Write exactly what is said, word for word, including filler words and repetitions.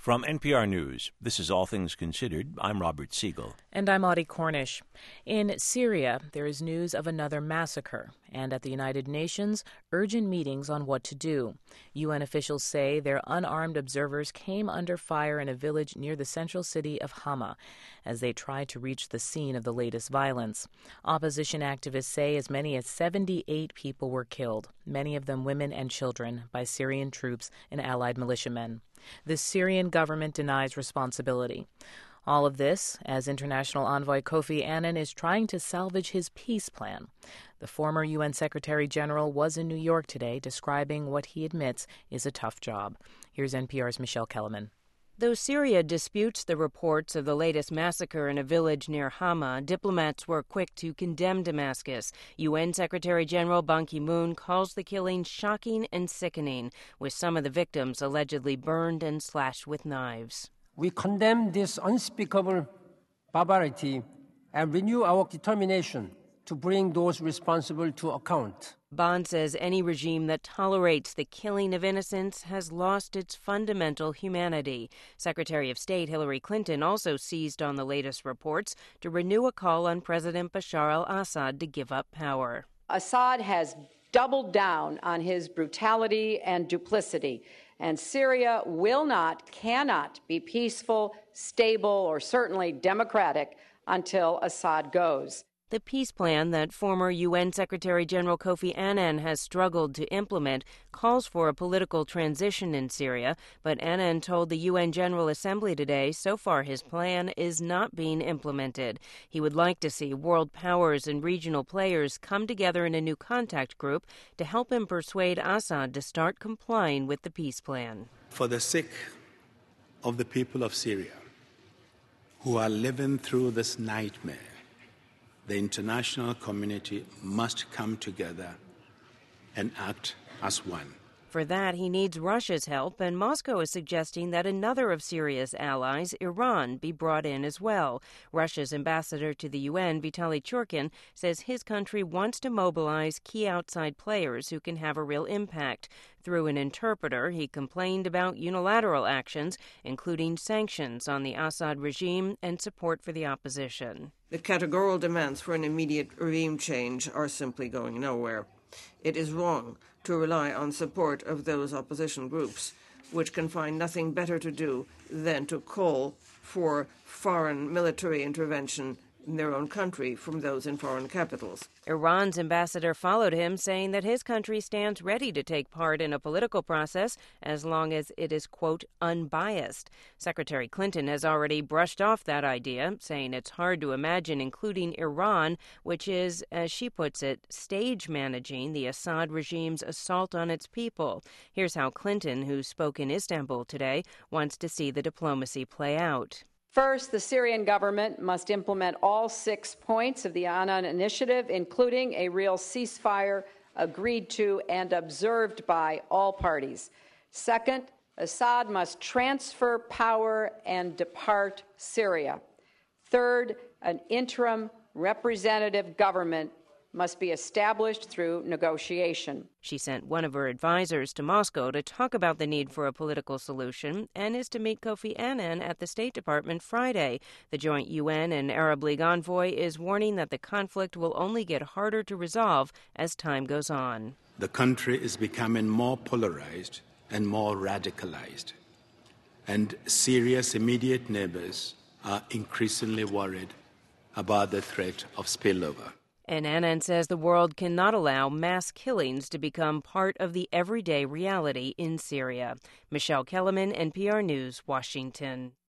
From N P R News, this is All Things Considered. I'm Robert Siegel. And I'm Audie Cornish. In Syria, there is news of another massacre, and at the United Nations, urgent meetings on what to do. U N officials say their unarmed observers came under fire in a village near the central city of Hama as they tried to reach the scene of the latest violence. Opposition activists say as many as seventy-eight people were killed, many of them women and children, by Syrian troops and allied militiamen. The Syrian government denies responsibility. All of this as International Envoy Kofi Annan is trying to salvage his peace plan. The former U N Secretary General was in New York today describing what he admits is a tough job. Here's N P R's Michelle Kellerman. Though Syria disputes the reports of the latest massacre in a village near Hama, diplomats were quick to condemn Damascus. U N Secretary General Ban Ki-moon calls the killing shocking and sickening, with some of the victims allegedly burned and slashed with knives. We condemn this unspeakable barbarity and renew our determination to bring those responsible to account. Ban says any regime that tolerates the killing of innocents has lost its fundamental humanity. Secretary of State Hillary Clinton also seized on the latest reports to renew a call on President Bashar al-Assad to give up power. Assad has doubled down on his brutality and duplicity, and Syria will not, cannot be peaceful, stable, or certainly democratic until Assad goes. The peace plan that former U N Secretary General Kofi Annan has struggled to implement calls for a political transition in Syria, but Annan told the U N General Assembly today so far his plan is not being implemented. He would like to see world powers and regional players come together in a new contact group to help him persuade Assad to start complying with the peace plan. For the sake of the people of Syria who are living through this nightmare, the international community must come together and act as one. For that, he needs Russia's help, and Moscow is suggesting that another of Syria's allies, Iran, be brought in as well. Russia's ambassador to the U N, Vitaly Churkin, says his country wants to mobilize key outside players who can have a real impact. Through an interpreter, he complained about unilateral actions, including sanctions on the Assad regime and support for the opposition. The categorical demands for an immediate regime change are simply going nowhere. It is wrong to rely on support of those opposition groups, which can find nothing better to do than to call for foreign military intervention in their own country from those in foreign capitals. Iran's ambassador followed him, saying that his country stands ready to take part in a political process as long as it is, quote, unbiased. Secretary Clinton has already brushed off that idea, saying it's hard to imagine including Iran, which is, as she puts it, stage managing the Assad regime's assault on its people. Here's how Clinton, who spoke in Istanbul today, wants to see the diplomacy play out. First, the Syrian government must implement all six points of the Annan Initiative, including a real ceasefire agreed to and observed by all parties. Second, Assad must transfer power and depart Syria. Third, an interim representative government must be established through negotiation. She sent one of her advisors to Moscow to talk about the need for a political solution and is to meet Kofi Annan at the State Department Friday. The joint U N and Arab League envoy is warning that the conflict will only get harder to resolve as time goes on. The country is becoming more polarized and more radicalized, and Syria's immediate neighbors are increasingly worried about the threat of spillover. And Annan says the world cannot allow mass killings to become part of the everyday reality in Syria. Michelle Kellerman, N P R News, Washington.